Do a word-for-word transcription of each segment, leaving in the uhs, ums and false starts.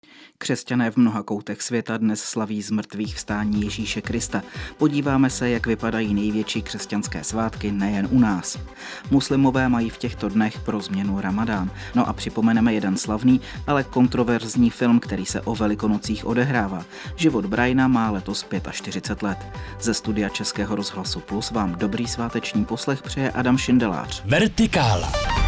Křesťané v mnoha koutech světa dnes slaví zmrtvých vstání Ježíše Krista. Podíváme se, jak vypadají největší křesťanské svátky nejen u nás. Muslimové mají v těchto dnech pro změnu Ramadán. No a připomeneme jeden slavný, ale kontroverzní film, který se o Velikonocích odehrává. Život Briana má letos čtyřicet pět let. Ze studia Českého rozhlasu Plus vám dobrý sváteční poslech přeje Adam Šindelář. Vertikála.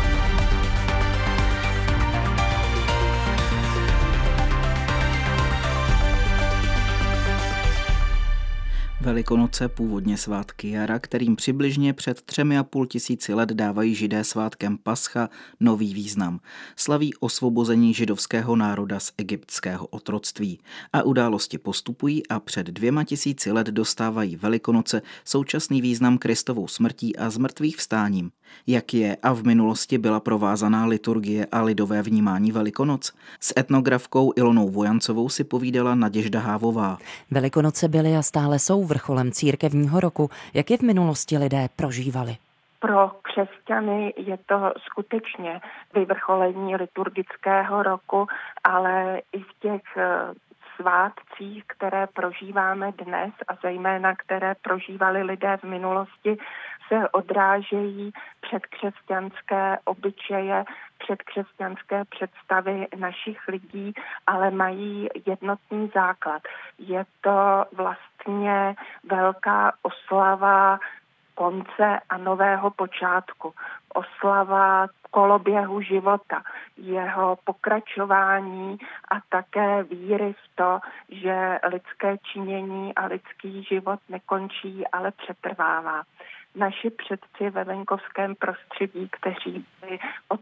Velikonoce, původně svátky jara, kterým přibližně před třemi a půl tisíci let dávají Židé svátkem Pascha nový význam. Slaví osvobození židovského národa z egyptského otroctví. A události postupují a před dvěma tisíci let dostávají Velikonoce současný význam Kristovou smrtí a zmrtvých vstáním. Jak je a v minulosti byla provázaná liturgie a lidové vnímání Velikonoc? S etnografkou Ilonou Vojancovou si povídala Naděžda Hávová. Velikonoce byly a stále jsou vrcholem církevního roku. Jak je v minulosti lidé prožívali? Pro křesťany je to skutečně vyvrcholení liturgického roku, ale i v těch svátcích, které prožíváme dnes a zejména které prožívali lidé v minulosti, se odrážejí předkřesťanské obyčeje, předkřesťanské představy našich lidí, ale mají jednotný základ. Je to vlastně velká oslava konce a nového počátku. Oslava koloběhu života, jeho pokračování a také víry v to, že lidské činění a lidský život nekončí, ale přetrvává. Naši předci ve venkovském prostředí, kteří byli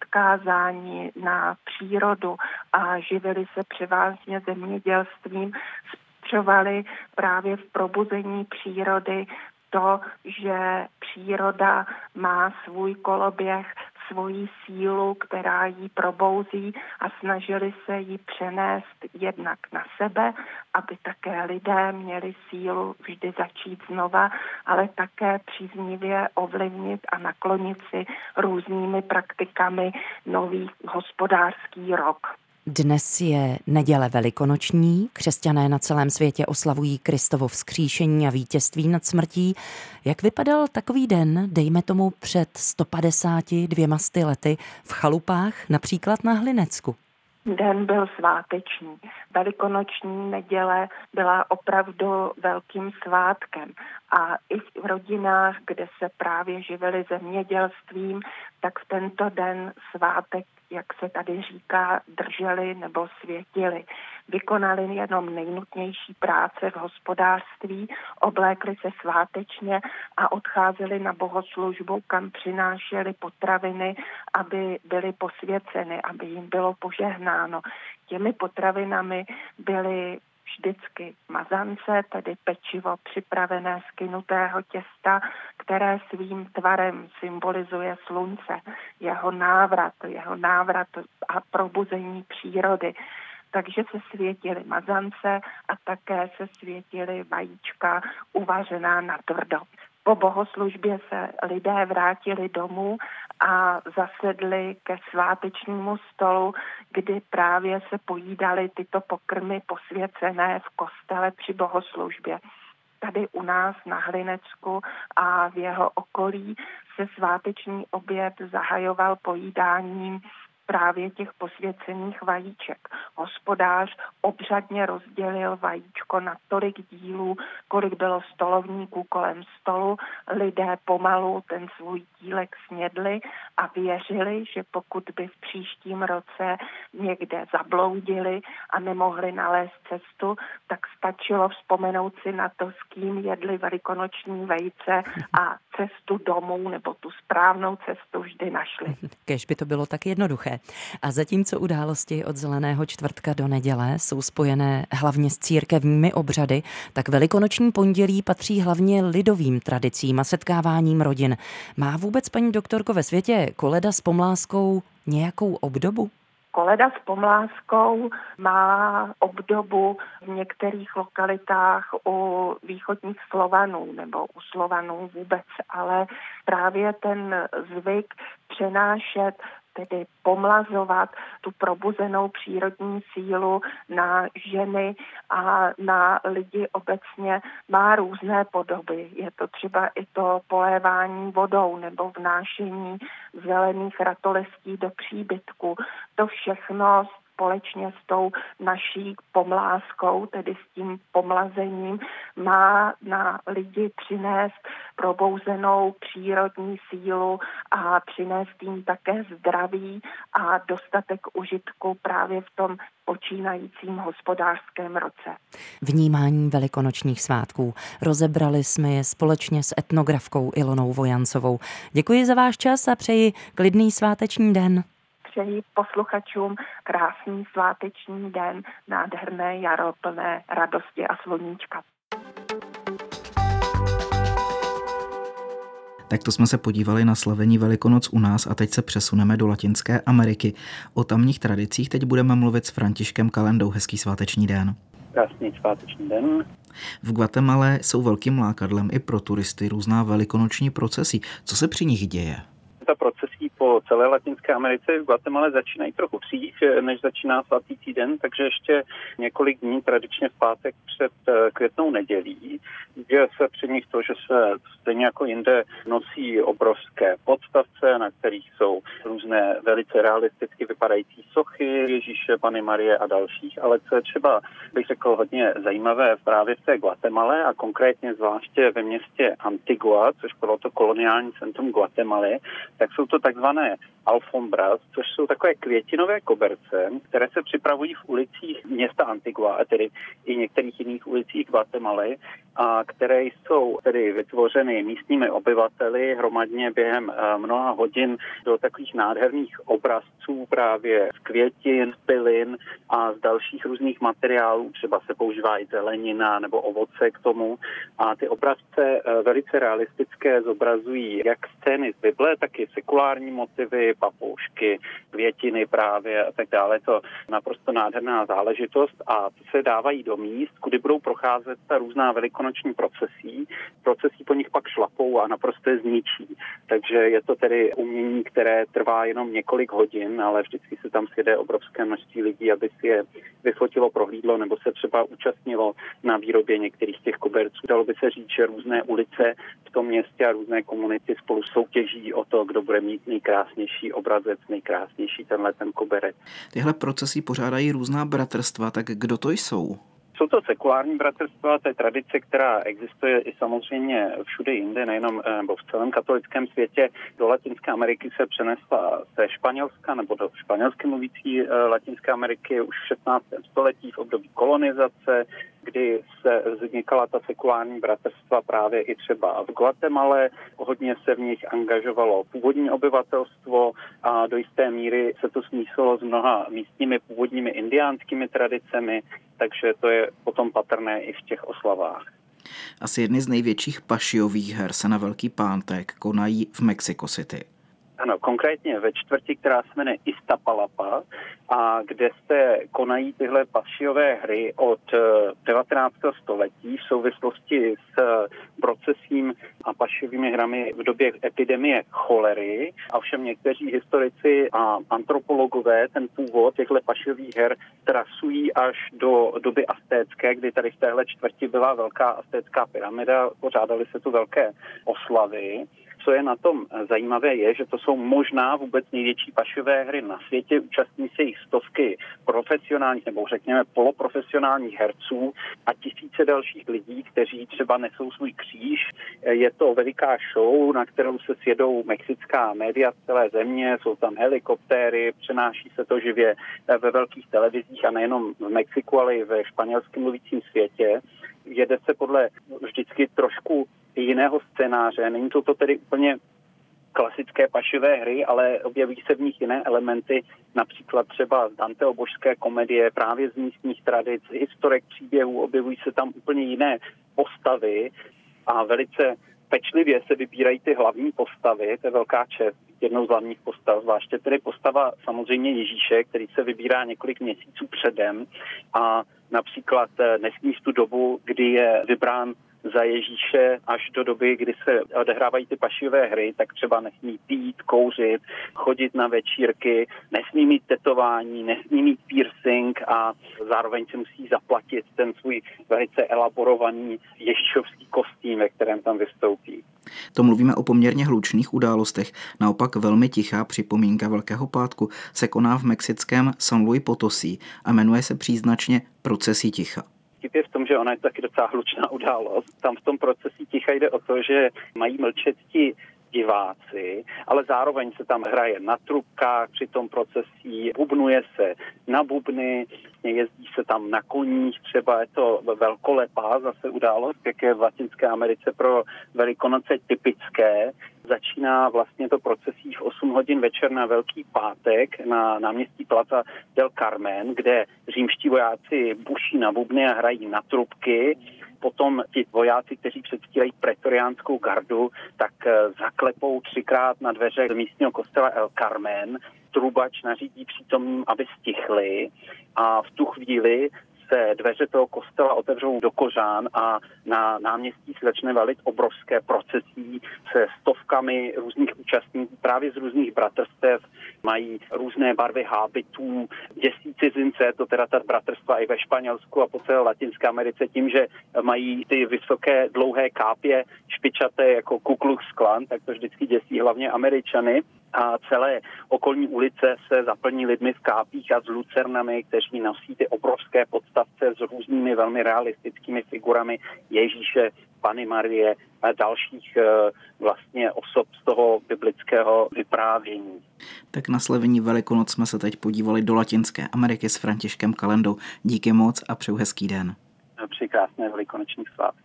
odkázáni na přírodu a živili se převážně zemědělstvím, spatřovali právě v probuzení přírody to, že příroda má svůj koloběh, svoji sílu, která ji probouzí a snažili se ji přenést jednak na sebe, aby také lidé měli sílu vždy začít znova, ale také příznivě ovlivnit a naklonit si různými praktikami nový hospodářský rok. Dnes je neděle velikonoční, křesťané na celém světě oslavují Kristovo vzkříšení a vítězství nad smrtí. Jak vypadal takový den, dejme tomu před sto padesáti dvěma sty lety, v chalupách, například na Hlinecku? Den byl sváteční. Velikonoční neděle byla opravdu velkým svátkem. A i v rodinách, kde se právě živili zemědělstvím, tak v tento den svátek, jak se tady říká, drželi nebo světili. Vykonali jenom nejnutnější práce v hospodářství, oblékli se svátečně a odcházeli na bohoslužbu, kam přinášeli potraviny, aby byly posvěceny, aby jim bylo požehnáno. Těmi potravinami byly vždycky mazance, tedy pečivo připravené z kynutého těsta, které svým tvarem symbolizuje slunce, jeho návrat, jeho návrat a probuzení přírody. Takže se světily mazance a také se světily vajíčka uvařená natvrdo. Po bohoslužbě se lidé vrátili domů a zasedli ke svátečnímu stolu, kdy právě se pojídaly tyto pokrmy posvěcené v kostele při bohoslužbě. Tady u nás na Hlinecku a v jeho okolí se sváteční oběd zahajoval pojídáním právě těch posvěcených vajíček. Hospodář obřadně rozdělil vajíčko na tolik dílů, kolik bylo stolovníků kolem stolu. Lidé pomalu ten svůj dílek snědli a věřili, že pokud by v příštím roce někde zabloudili a nemohli nalézt cestu, tak stačilo vzpomenout si na to, s kým jedli velikonoční vejce a cestu domů nebo tu správnou cestu vždy našli. Kéž by to bylo tak jednoduché. A zatímco události od Zeleného čtvrtka do neděle jsou spojené hlavně s církevními obřady, tak velikonoční pondělí patří hlavně lidovým tradicím a setkáváním rodin. Má vůbec, paní doktorko, ve světě koleda s pomláskou nějakou obdobu? Koleda s pomláskou má obdobu v některých lokalitách u východních Slovanů nebo u Slovanů vůbec, ale právě ten zvyk přenášet tedy pomlazovat tu probuzenou přírodní sílu na ženy a na lidi obecně, má různé podoby. Je to třeba i to polévání vodou nebo vnášení zelených ratolestí do příbytku. To všechno společně s tou naší pomláskou, tedy s tím pomlazením, má na lidi přinést probouzenou přírodní sílu a přinést jim také zdraví a dostatek užitku právě v tom počínajícím hospodářském roce. Vnímání velikonočních svátků. Rozebrali jsme je společně s etnografkou Ilonou Vojancovou. Děkuji za váš čas a přeji klidný sváteční den. Přeji posluchačům krásný sváteční den, nádherné jaro plné radosti a sluníčka. Takto jsme se podívali na slavení Velikonoc u nás a teď se přesuneme do Latinské Ameriky. O tamních tradicích teď budeme mluvit s Františkem Kalendou. Hezký sváteční den. Krásný sváteční den. V Guatemale jsou velkým lákadlem i pro turisty různá velikonoční procesí. Co se při nich děje? Ta procesí po celé Latinské Americe v Guatemale začínají trochu dřív, než začíná svatý týden, takže ještě několik dní tradičně v pátek před Květnou nedělí, kde se při nich to, že se stejně jako jinde nosí obrovské podstavce, na kterých jsou různé velice realisticky vypadající sochy Ježíše, Panny Marie a dalších, ale co je třeba, bych řekl, hodně zajímavé právě v té Guatemale a konkrétně zvláště ve městě Antigua, což bylo to koloniální centrum Guatemaly, tak jsou to takzvané alfombras, což jsou takové květinové koberce, které se připravují v ulicích města Antigua, a tedy i některých jiných ulicích Guatemaly, a které jsou tedy vytvořeny místními obyvateli hromadně během mnoha hodin do takových nádherných obrazců právě z květin, z bylin a z dalších různých materiálů, třeba se používá i zelenina nebo ovoce k tomu. A ty obrazce velice realistické zobrazují jak scény z Bible, tak i sekulární motivy, papoušky, květiny právě a tak dále. To naprosto nádherná záležitost a ty se dávají do míst, kudy budou procházet ta různá velikonoční procesí. Procesí po nich pak šlapou a naprosto je zničí. Takže je to tedy umění, které trvá jenom několik hodin, ale vždycky se tam sjede obrovské množství lidí, aby si je vyfotilo, prohlídlo nebo se třeba účastnilo na výrobě některých těch koberců. Dalo by se říct, že různé ulice v tom městě a různé komunity spolu soutěží o to, kdo bude mít nejkrásnější obrazec, nejkrásnější tenhle ten koberec. Tyhle procesy pořádají různá bratrstva, tak kdo to jsou? Jsou to sekulární bratrstva, to je tradice, která existuje i samozřejmě všude jinde, nejenom nebo v celém katolickém světě. Do Latinské Ameriky se přenesla ze Španělska nebo do španělsky mluvící Latinské Ameriky už v šestnáctém století v období kolonizace, kdy se vznikala ta sekulární bratrstva právě i třeba v Guatemale. Hodně se v nich angažovalo původní obyvatelstvo a do jisté míry se to smísilo s mnoha místními původními indiánskými tradicemi, takže to je potom patrné i v těch oslavách. Asi jedny z největších pašiových her se na Velký pátek konají v Mexico City. Ano, konkrétně ve čtvrti, která se jmenuje Iztapalapa a kde se konají tyhle pašiové hry od devatenáctého století v souvislosti s procesím a pašiovými hrami v době epidemie cholery. A všem někteří historici a antropologové ten původ těchto pašiových her trasují až do doby aztécké, kdy tady v téhle čtvrti byla velká aztécká pyramida, pořádaly se tu velké oslavy. Co je na tom zajímavé je, že to jsou možná vůbec největší pašiové hry na světě. Účastní se jich stovky profesionálních nebo řekněme poloprofesionálních herců a tisíce dalších lidí, kteří třeba nesou svůj kříž. Je to veliká show, na kterou se sjedou mexická média z celé země, jsou tam helikoptéry, přenáší se to živě ve velkých televizích a nejenom v Mexiku, ale i ve španělském mluvícím světě. Jede se podle vždycky trošku jiného scénáře. Není to, to tedy úplně klasické pašivé hry, ale objeví se v nich jiné elementy, například třeba z Danteho božské komedie, právě z místních tradic, historek příběhů, objevují se tam úplně jiné postavy a velice pečlivě se vybírají ty hlavní postavy, to je velká čest, jednou z hlavních postav, zvláště tedy postava samozřejmě Ježíše, který se vybírá několik měsíců předem a například nesmí v tu dobu, kdy je vybrán za Ježíše až do doby, kdy se odehrávají ty pašivé hry, tak třeba nesmí pít, kouřit, chodit na večírky, nesmí mít tetování, nesmí mít piercing a zároveň se musí zaplatit ten svůj velice elaborovaný ježíšovský kostým, ve kterém tam vystoupí. To mluvíme o poměrně hlučných událostech. Naopak velmi tichá připomínka Velkého pátku se koná v mexickém San Luis Potosí a jmenuje se příznačně Procesí ticha. Vtip je v tom, že ona je taky docela hlučná událost. Tam v tom Procesí ticha jde o to, že mají mlčet ti diváci, ale zároveň se tam hraje na trubkách při tom procesí, bubnuje se na bubny, jezdí se tam na koních, třeba je to velkolepá zase událost, jak je v Latinské Americe pro Velikonoce typické. Začíná vlastně to procesí v osm hodin večer na Velký pátek na náměstí Plaza del Carmen, kde římští vojáci buší na bubny a hrají na trubky. Potom ti vojáci, kteří předstírají pretoriánskou gardu, tak zaklepou třikrát na dveře místního kostela El Carmen. Trubač nařídí přítomným, aby stichli a v tu chvíli se dveře toho kostela otevřou do kořán a na náměstí se začne valit obrovské procesí se stovkami různých účastníků, právě z různých bratrstev, mají různé barvy hábitů, děsí cizince, to teda ta bratrstva i ve Španělsku a po celé Latinské Americe tím, že mají ty vysoké dlouhé kápě špičaté jako Ku Klux Klan, tak to vždycky děsí hlavně Američany. A celé okolní ulice se zaplní lidmi v kápích a s lucernami, kteří nosí ty obrovské podstavce s různými velmi realistickými figurami Ježíše, Panny Marie a dalších vlastně osob z toho biblického vyprávění. Tak na slavení Velikonoc jsme se teď podívali do Latinské Ameriky s Františkem Kalendou. Díky moc a přeju hezký den. Při krásné velikonoční svátky.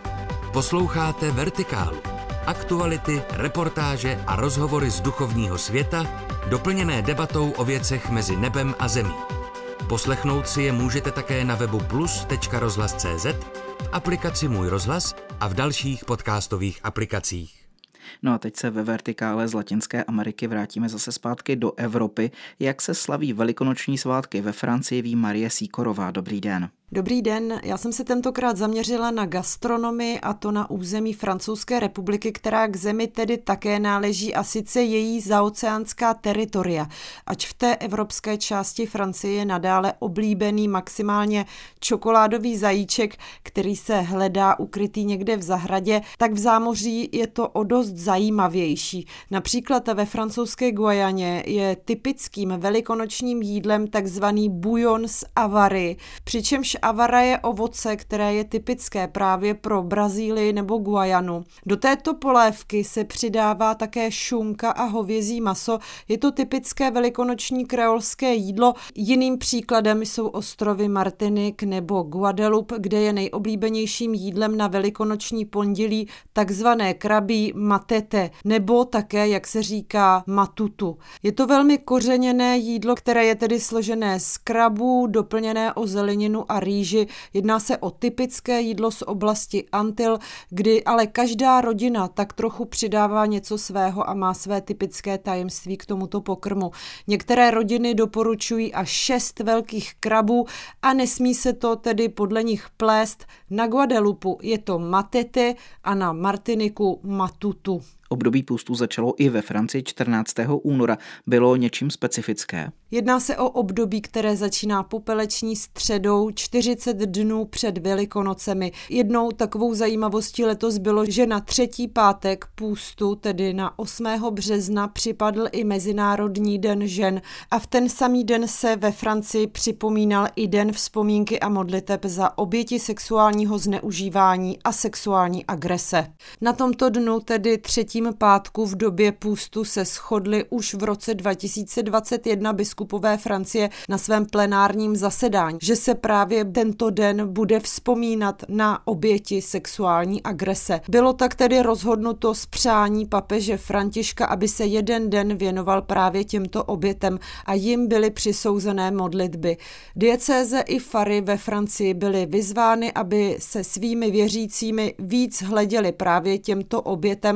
Posloucháte Vertikálu. Aktuality, reportáže a rozhovory z duchovního světa, doplněné debatou o věcech mezi nebem a zemí. Poslechnout si je můžete také na webu plus tečka rozhlas tečka cé zet, v aplikaci Můj rozhlas a v dalších podcastových aplikacích. No a teď se ve Vertikále z Latinské Ameriky vrátíme zase zpátky do Evropy. Jak se slaví velikonoční svátky ve Francii, ví Marie Sýkorová. Dobrý den. Dobrý den, já jsem se tentokrát zaměřila na gastronomii a to na území Francouzské republiky, která k zemi tedy také náleží a sice její zaoceánská teritoria. Ač v té evropské části Francie je nadále oblíbený maximálně čokoládový zajíček, který se hledá ukrytý někde v zahradě, tak v zámoří je to o dost zajímavější. Například ve francouzské Guajaně je typickým velikonočním jídlem takzvaný bouillon z avary, přičemž avara je ovoce, které je typické právě pro Brazílii nebo Guajanu. Do této polévky se přidává také šunka a hovězí maso. Je to typické velikonoční kreolské jídlo. Jiným příkladem jsou ostrovy Martinique nebo Guadeloupe, kde je nejoblíbenějším jídlem na velikonoční pondělí takzvané krabí matete, nebo také, jak se říká, matutu. Je to velmi kořeněné jídlo, které je tedy složené z krabů, doplněné o zeleninu a rýži. Jedná se o typické jídlo z oblasti Antil, kdy ale každá rodina tak trochu přidává něco svého a má své typické tajemství k tomuto pokrmu. Některé rodiny doporučují až šest velkých krabů a nesmí se to tedy podle nich plést. Na Guadeloupu je to matete a na Martiniku matutu. Období půstu začalo i ve Francii čtrnáctého února. Bylo něčím specifické? Jedná se o období, které začíná popeleční středou čtyřicet dnů před Velikonocemi. Jednou takovou zajímavostí letos bylo, že na třetí pátek půstu, tedy na osmého března, připadl i Mezinárodní den žen a v ten samý den se ve Francii připomínal i den vzpomínky a modliteb za oběti sexuálního zneužívání a sexuální agrese. Na tomto dnu, tedy třetím pátku v době půstu, se shodli už v roce dva tisíce dvacet jedna biskupové Francie na svém plenárním zasedání, že se právě tento den bude vzpomínat na oběti sexuální agrese. Bylo tak tedy rozhodnuto z přání papeže Františka, aby se jeden den věnoval právě těmto obětem a jim byly přisouzené modlitby. Diecéze i fary ve Francii byly vyzvány, aby se svými věřícími víc hleděli právě těmto obětem a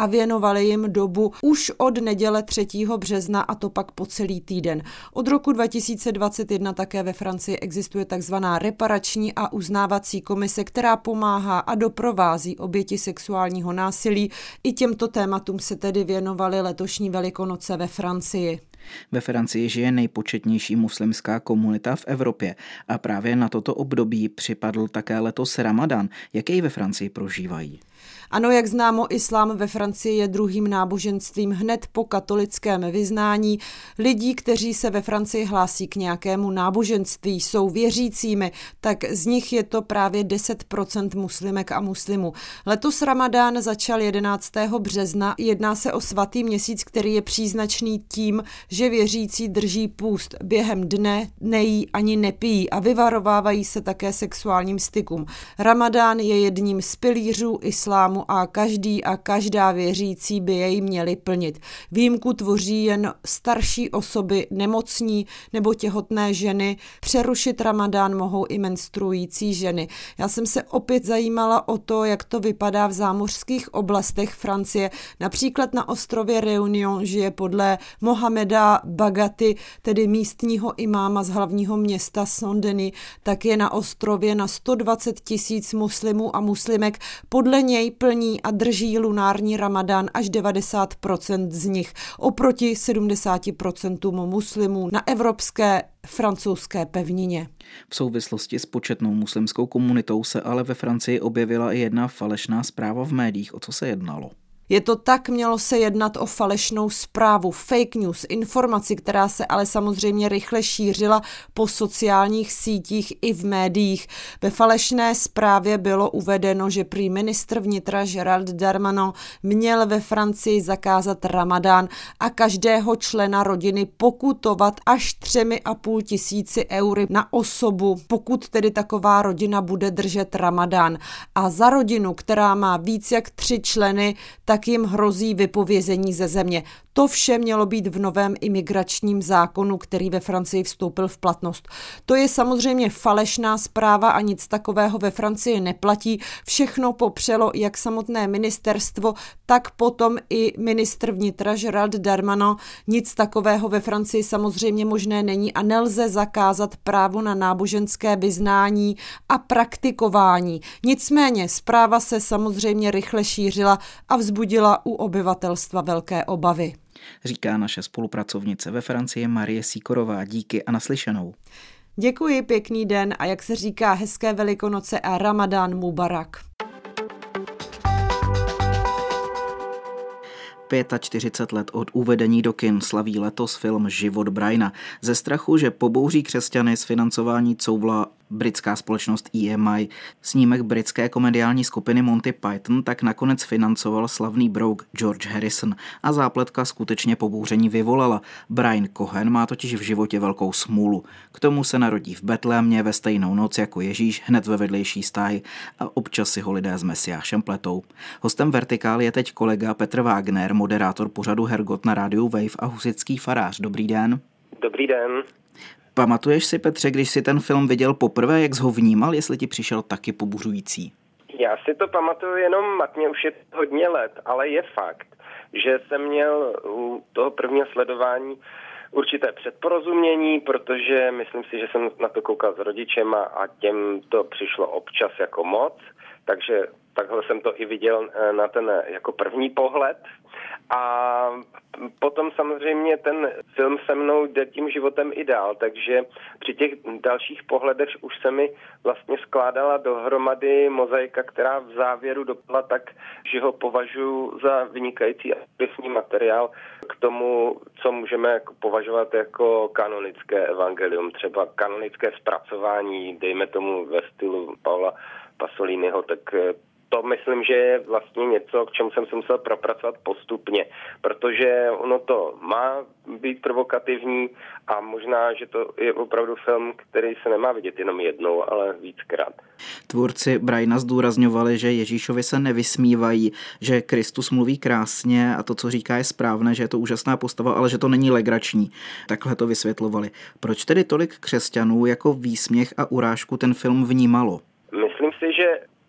a věnovali jim dobu už od neděle třetího března a to pak po celý týden. Od roku dva tisíce dvacet jedna také ve Francii existuje takzvaná reparační a uznávací komise, která pomáhá a doprovází oběti sexuálního násilí. I těmto tématům se tedy věnovaly letošní Velikonoce ve Francii. Ve Francii žije nejpočetnější muslimská komunita v Evropě a právě na toto období připadl také letos Ramadán. Jak jej ve Francii prožívají? Ano, jak známo, islám ve Francii je druhým náboženstvím hned po katolickém vyznání. Lidí, kteří se ve Francii hlásí k nějakému náboženství, jsou věřícími, tak z nich je to právě deset procent muslimek a muslimů. Letos Ramadán začal jedenáctého března. Jedná se o svatý měsíc, který je příznačný tím, že věřící drží půst. Během dne nejí ani nepijí a vyvarovávají se také sexuálním stykům. Ramadán je jedním z pilířů islámu a každý a každá věřící by jej měli plnit. Výjimku tvoří jen starší osoby, nemocní nebo těhotné ženy. Přerušit Ramadán mohou i menstruující ženy. Já jsem se opět zajímala o to, jak to vypadá v zámořských oblastech Francie. Například na ostrově Réunion žije podle Mohameda Bagaty, tedy místního imáma z hlavního města Saint-Denis, tak je na ostrově na sto dvacet tisíc muslimů a muslimek. Podle něj plní a drží lunární Ramadán až devadesát procent z nich, oproti sedmdesát procent muslimů na evropské francouzské pevnině. V souvislosti s početnou muslimskou komunitou se ale ve Francii objevila i jedna falešná zpráva v médiích. O co se jednalo? Je to tak, mělo se jednat o falešnou zprávu, fake news, informaci, která se ale samozřejmě rychle šířila po sociálních sítích i v médiích. Ve falešné zprávě bylo uvedeno, že prý ministr vnitra Gérald Darmanin měl ve Francii zakázat Ramadán a každého člena rodiny pokutovat až třemi a půl tisíci eury na osobu, pokud tedy taková rodina bude držet Ramadán. A za rodinu, která má víc jak tři členy, tak jim hrozí vypovězení ze země. To vše mělo být v novém imigračním zákonu, který ve Francii vstoupil v platnost. To je samozřejmě falešná zpráva a nic takového ve Francii neplatí. Všechno popřelo jak samotné ministerstvo, tak potom i ministr vnitra Gérald Darmanin. Nic takového ve Francii samozřejmě možné není a nelze zakázat právo na náboženské vyznání a praktikování. Nicméně zpráva se samozřejmě rychle šířila a vzbudila u obyvatelstva velké obavy. Říká naše spolupracovnice ve Francii Marie Sikorová. Díky a naslyšenou. Děkuji, pěkný den a jak se říká, hezké Velikonoce a Ramadán Mubarak. čtyřicet pět let od uvedení do kin slaví letos film Život Briana. Ze strachu, že pobouří křesťany, z financování couvla britská společnost E M I. Snímek britské komediální skupiny Monty Python tak nakonec financoval slavný brouk George Harrison a zápletka skutečně pobouření vyvolala. Brian Cohen má totiž v životě velkou smůlu. K tomu se narodí v Betlémě ve stejnou noc jako Ježíš hned ve vedlejší stáji a občas si ho lidé s Mesiášem pletou. Hostem Vertikály je teď kolega Petr Wagner, moderátor pořadu Hergot na rádiu Wave a husitský farář. Dobrý den. Dobrý den. Pamatuješ si, Petře, když jsi ten film viděl poprvé, jak jsi ho vnímal, jestli ti přišel taky pobuřující? Já si to pamatuju jenom matně, už je hodně let, ale je fakt, že jsem měl u toho prvního sledování určité předporozumění, protože myslím si, že jsem na to koukal s rodičema a těm to přišlo občas jako moc, takže takhle jsem to i viděl na ten jako první pohled. A potom samozřejmě ten film se mnou jde tím životem i dál, takže při těch dalších pohledech už se mi vlastně skládala dohromady mozaika, která v závěru dopadla tak, že ho považuji za vynikající archivní materiál k tomu, co můžeme považovat jako kanonické evangelium, třeba kanonické zpracování, dejme tomu ve stylu Paula Pasoliniho, tak to myslím, že je vlastně něco, k čemu jsem se musel propracovat postupně, protože ono to má být provokativní a možná, že to je opravdu film, který se nemá vidět jenom jednou, ale víckrát. Tvůrci Briana zdůrazňovali, že Ježíšovi se nevysmívají, že Kristus mluví krásně a to, co říká, je správné, že je to úžasná postava, ale že to není legrační. Takhle to vysvětlovali. Proč tedy tolik křesťanů jako výsměch a urážku ten film vnímalo? Myslím si, že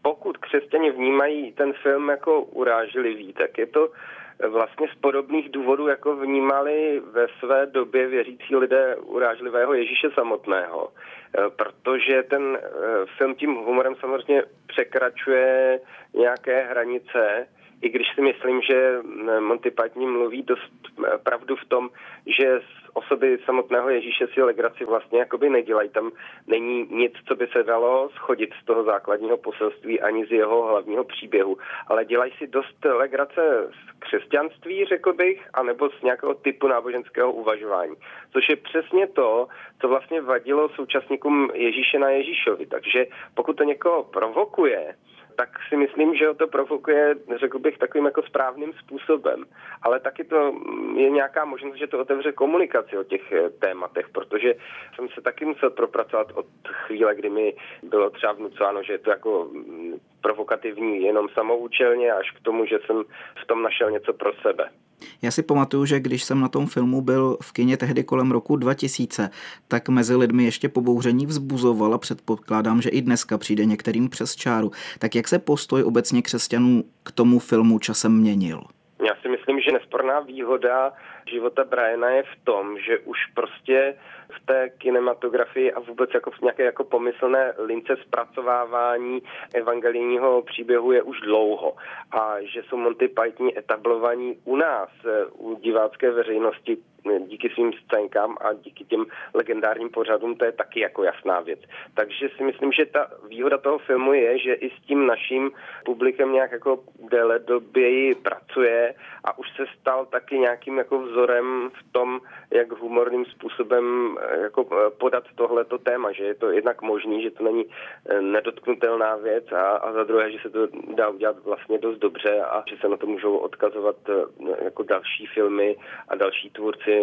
pokud křesťané vnímají ten film jako urážlivý, tak je to vlastně z podobných důvodů, jako vnímali ve své době věřící lidé urážlivého Ježíše samotného. Protože ten film tím humorem samozřejmě překračuje nějaké hranice, i když si myslím, že Monty Python mluví dost pravdu v tom, že z osoby samotného Ježíše si legraci vlastně jakoby nedělají. Tam není nic, co by se dalo shodit z toho základního poselství ani z jeho hlavního příběhu, ale dělají si dost legrace z křesťanství, řekl bych, anebo z nějakého typu náboženského uvažování. Což je přesně to, co vlastně vadilo současníkům Ježíše na Ježíšovi. Takže pokud to někoho provokuje, tak si myslím, že ho to provokuje, řekl bych, takovým jako správným způsobem. Ale taky to je nějaká možnost, že to otevře komunikaci o těch tématech, protože jsem se taky musel propracovat od chvíle, kdy mi bylo třeba vnucováno, že je to jako provokativní jenom samoučelně, až k tomu, že jsem v tom našel něco pro sebe. Já si pamatuju, že když jsem na tom filmu byl v kině tehdy kolem roku dva tisíce, tak mezi lidmi ještě pobouření vzbuzoval a předpokládám, že i dneska přijde některým přes čáru. Tak jak se postoj obecně křesťanů k tomu filmu časem měnil? Já si myslím, že nesporná výhoda života Briana je v tom, že už prostě v té kinematografii a vůbec jako v nějaké jako pomyslné lince zpracovávání evangelijního příběhu je už dlouho. A že jsou Monty Python etablovaní u nás, u divácké veřejnosti díky svým scénkám a díky těm legendárním pořadům, to je taky jako jasná věc. Takže si myslím, že ta výhoda toho filmu je, že i s tím naším publikem nějak jako déledoběji pracuje a už se stal taky nějakým jako vzorem v tom, jak humorným způsobem jako podat tohleto téma, že je to jednak možný, že to není nedotknutelná věc a, a za druhé, že se to dá udělat vlastně dost dobře a že se na to můžou odkazovat jako další filmy a další tvůrci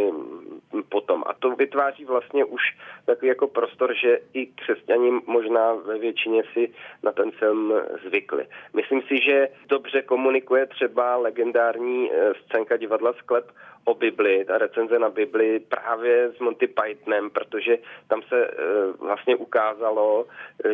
potom. A to vytváří vlastně už takový jako prostor, že i křesťani možná ve většině si na ten film zvykli. Myslím si, že dobře komunikuje třeba legendární scénka divadla Sklep o Bibli, ta recenze na Bibli právě s Monty Pythonem, protože tam se e, vlastně ukázalo,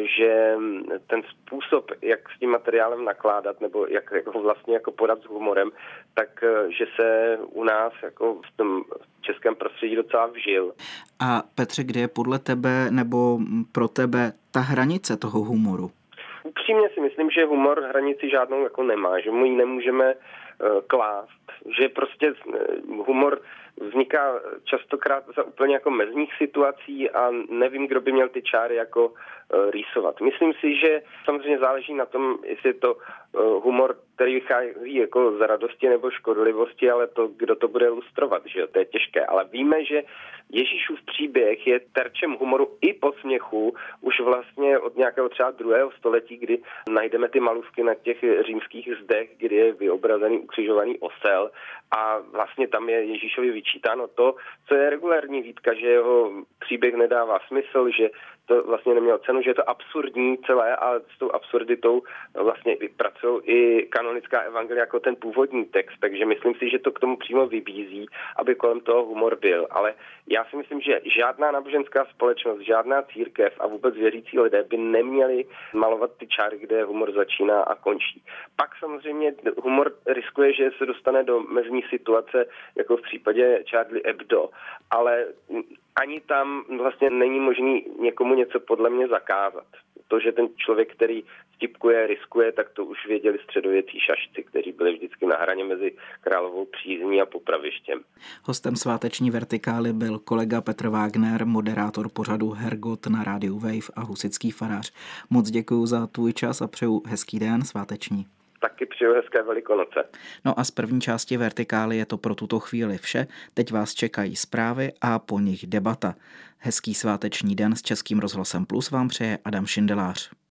že ten způsob, jak s tím materiálem nakládat, nebo jak, jak ho vlastně jako podat s humorem, tak že se u nás jako v tom českém prostředí docela vžil. A Petře, kde je podle tebe nebo pro tebe ta hranice toho humoru? Upřímně si myslím, že humor hranici žádnou jako nemá, že mu ji nemůžeme uh, klást, že prostě humor vzniká častokrát za úplně jako mezních situací a nevím, kdo by měl ty čáry jako uh, rýsovat. Myslím si, že samozřejmě záleží na tom, jestli je to uh, humor, který vychází jako z radosti nebo škodlivosti, ale to, kdo to bude ilustrovat, že jo, to je těžké. Ale víme, že Ježíšův příběh je terčem humoru i posměchu už vlastně od nějakého třeba druhého století, kdy najdeme ty malůvky na těch římských zdech, kdy je vyobrazený ukřižovaný osel a vlastně tam je Ježíšovi vyčítáno to, co je regulární výtka, že jeho příběh nedává smysl, že to vlastně nemělo cenu, že je to absurdní celé a s tou absurditou vlastně pracují i kanonická evangelia jako ten původní text, takže myslím si, že to k tomu přímo vybízí, aby kolem toho humor byl. Ale já si myslím, že žádná náboženská společnost, žádná církev a vůbec věřící lidé by neměli malovat ty čáry, kde humor začíná a končí. Pak samozřejmě humor riskuje, že se dostane do mezní situace, jako v případě Charlie Hebdo, ale ani tam vlastně není možný někomu něco podle mě zakázat. To, že ten člověk, který vtipkuje, riskuje, tak to už věděli středověcí šašci, kteří byli vždycky na hraně mezi královou přízní a popravištěm. Hostem sváteční vertikály byl kolega Petr Wagner, moderátor pořadu Hergot na rádiu Wave a husitský farář. Moc děkuju za tvůj čas a přeju hezký den sváteční. Taky přeju hezké Velikonoce. No a z první části Vertikály je to pro tuto chvíli vše. Teď vás čekají zprávy a po nich debata. Hezký sváteční den s Českým rozhlasem Plus vám přeje Adam Šindelář.